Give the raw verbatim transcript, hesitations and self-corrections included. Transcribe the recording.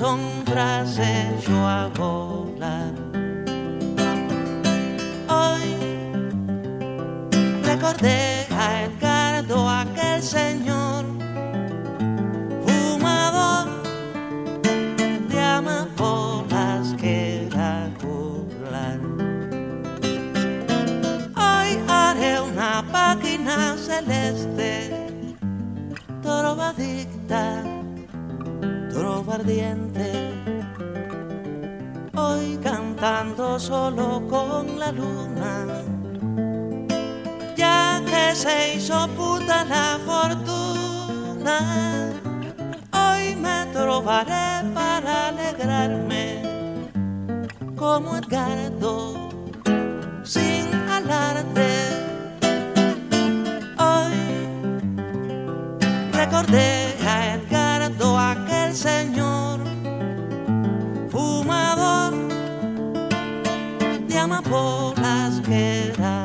sombra se echó a volar. Hoy recordé a Edgardo, aquel señor fumador de amapolas que era burlar. Hoy haré una página celeste, trovadicta, trova ardiente, hoy cantando solo con la luna, ya que se hizo puta la fortuna. Hoy me trovaré para alegrarme como Edgardo, sin alarde. Hoy recordé a Edgardo, aquel señor fumador de amapolas que era